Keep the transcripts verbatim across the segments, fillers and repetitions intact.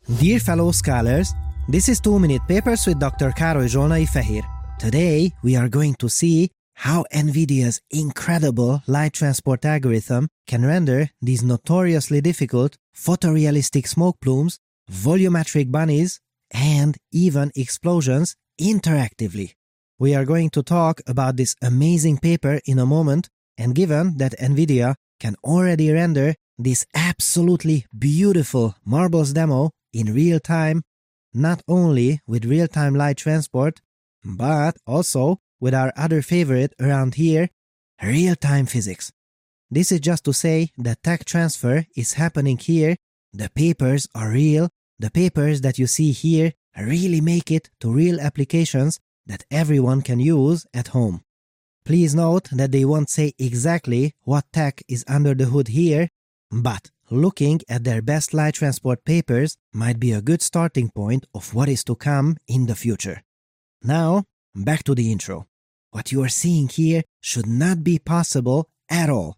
Dear fellow scholars, this is two minute Papers with Doctor Károly Zsolnai Fehér. Today we are going to see how NVIDIA's incredible light transport algorithm can render these notoriously difficult photorealistic smoke plumes, volumetric bunnies, and even explosions interactively. We are going to talk about this amazing paper in a moment, and given that NVIDIA can already render this absolutely beautiful marbles demo in real time, not only with real-time light transport, but also with our other favorite around here, real-time physics. This is just to say that tech transfer is happening here, the papers are real, the papers that you see here really make it to real applications that everyone can use at home. Please note that they won't say exactly what tech is under the hood here, but looking at their best light transport papers might be a good starting point of what is to come in the future. Now, back to the intro. What you are seeing here should not be possible at all.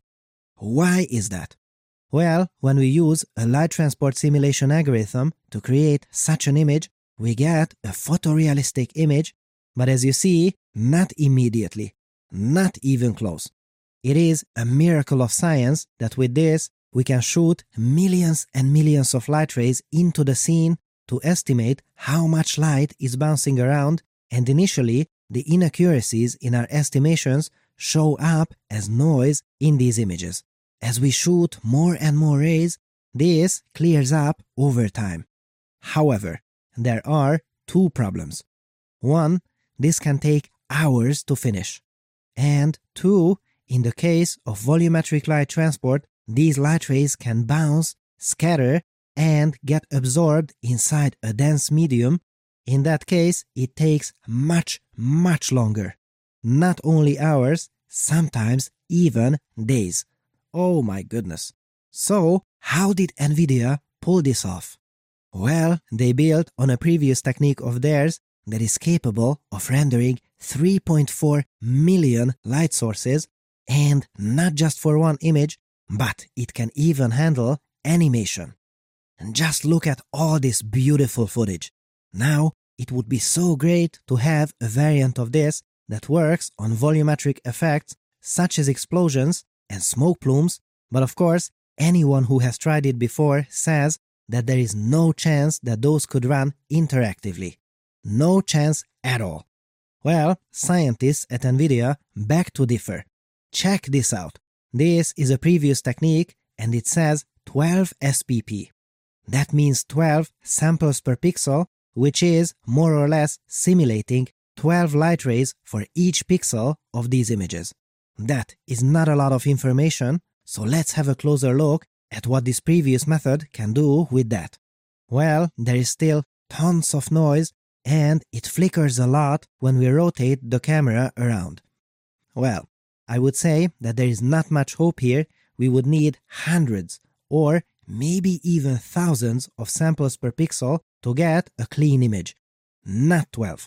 Why is that? Well, when we use a light transport simulation algorithm to create such an image, we get a photorealistic image, but as you see, not immediately, not even close. It is a miracle of science that with this, we can shoot millions and millions of light rays into the scene to estimate how much light is bouncing around, and initially, the inaccuracies in our estimations show up as noise in these images. As we shoot more and more rays, this clears up over time. However, there are two problems. One, this can take hours to finish. And two, in the case of volumetric light transport, these light rays can bounce, scatter, and get absorbed inside a dense medium. In that case, it takes much, much longer. Not only hours, sometimes even days. Oh my goodness. So, how did NVIDIA pull this off? Well, they built on a previous technique of theirs that is capable of rendering three point four million light sources, and not just for one image, but it can even handle animation. And just look at all this beautiful footage. Now, it would be so great to have a variant of this that works on volumetric effects such as explosions and smoke plumes, but of course, anyone who has tried it before says that there is no chance that those could run interactively. No chance at all. Well, scientists at NVIDIA beg to differ. Check this out. This is a previous technique and it says twelve S P P. That means twelve samples per pixel, which is more or less simulating twelve light rays for each pixel of these images. That is not a lot of information, so let's have a closer look at what this previous method can do with that. Well, there is still tons of noise and it flickers a lot when we rotate the camera around. Well, I would say that there is not much hope here. We would need hundreds or maybe even thousands of samples per pixel to get a clean image, not twelve.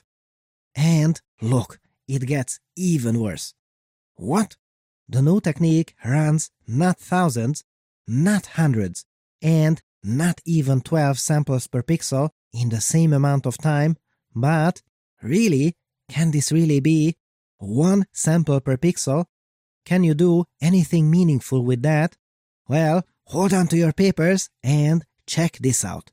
And look, it gets even worse. What? The new technique runs not thousands, not hundreds, and not even twelve samples per pixel in the same amount of time, but really, can this really be one sample per pixel? Can you do anything meaningful with that? Well, hold on to your papers and check this out.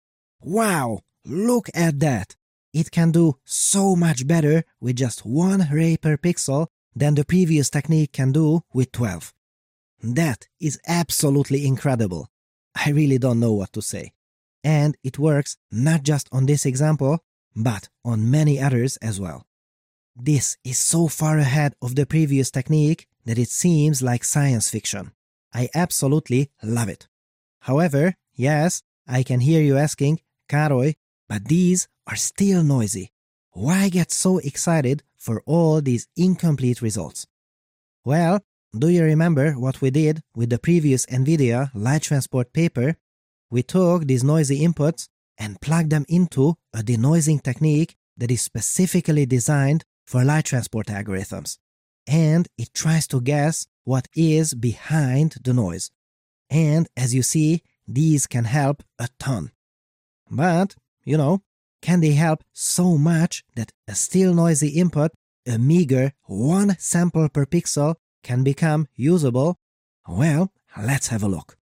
Wow, look at that! It can do so much better with just one ray per pixel than the previous technique can do with twelve. That is absolutely incredible. I really don't know what to say. And it works not just on this example, but on many others as well. This is so far ahead of the previous technique that it seems like science fiction. I absolutely love it. However, yes, I can hear you asking, Károly, but these are still noisy. Why get so excited for all these incomplete results? Well, do you remember what we did with the previous NVIDIA light transport paper? We took these noisy inputs and plugged them into a denoising technique that is specifically designed for light transport algorithms. And it tries to guess what is behind the noise. And as you see, these can help a ton. But, you know, can they help so much that a still noisy input, a meager one sample per pixel, can become usable? Well, let's have a look.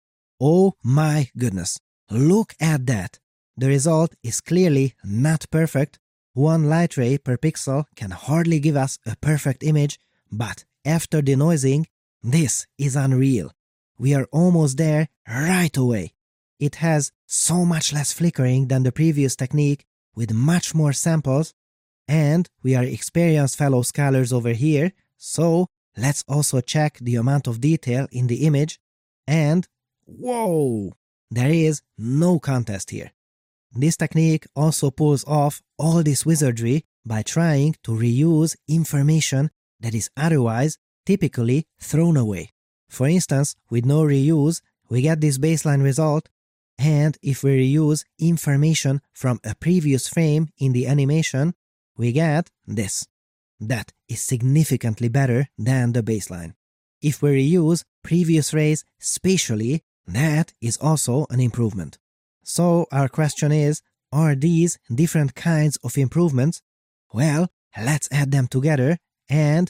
Oh my goodness, look at that! The result is clearly not perfect. One light ray per pixel can hardly give us a perfect image, but after denoising, this is unreal. We are almost there right away. It has so much less flickering than the previous technique with much more samples, and we are experienced fellow scholars over here, so let's also check the amount of detail in the image, and whoa! There is no contest here. This technique also pulls off all this wizardry by trying to reuse information that is otherwise typically thrown away. For instance, with no reuse, we get this baseline result, and if we reuse information from a previous frame in the animation, we get this. That is significantly better than the baseline. If we reuse previous rays spatially, that is also an improvement. So our question is, are these different kinds of improvements? Well, let's add them together and...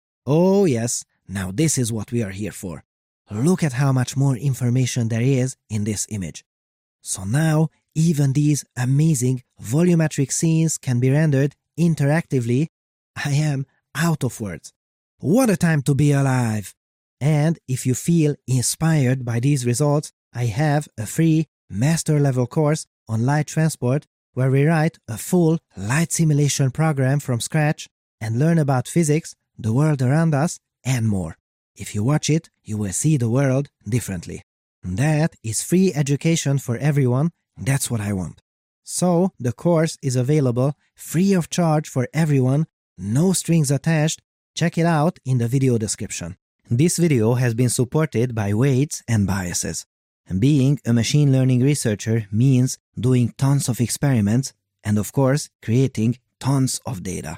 oh yes, now this is what we are here for. Look at how much more information there is in this image. So now, even these amazing volumetric scenes can be rendered interactively. I am out of words. What a time to be alive! And if you feel inspired by these results, I have a free master level course on light transport where we write a full light simulation program from scratch and learn about physics, the world around us, and more. If you watch it, you will see the world differently. That is free education for everyone. That's what I want. So, the course is available free of charge for everyone, no strings attached. Check it out in the video description. This video has been supported by Weights and Biases. Being a machine learning researcher means doing tons of experiments and, of course, creating tons of data.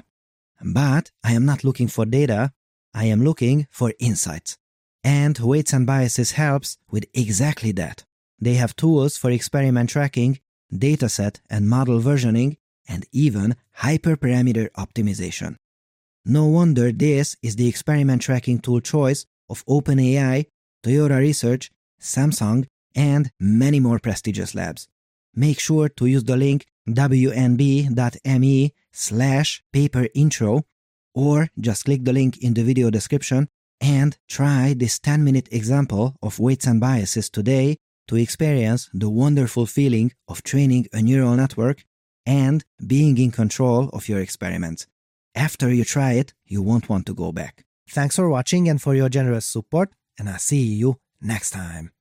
But I am not looking for data, I am looking for insights. And Weights and Biases helps with exactly that. They have tools for experiment tracking, dataset and model versioning, and even hyperparameter optimization. No wonder this is the experiment tracking tool choice of OpenAI, Toyota Research, Samsung, and many more prestigious labs. Make sure to use the link wnb.me slash paper intro or just click the link in the video description and try this ten minute example of Weights and Biases today to experience the wonderful feeling of training a neural network and being in control of your experiments. After you try it, you won't want to go back. Thanks for watching and for your generous support, and I'll see you next time.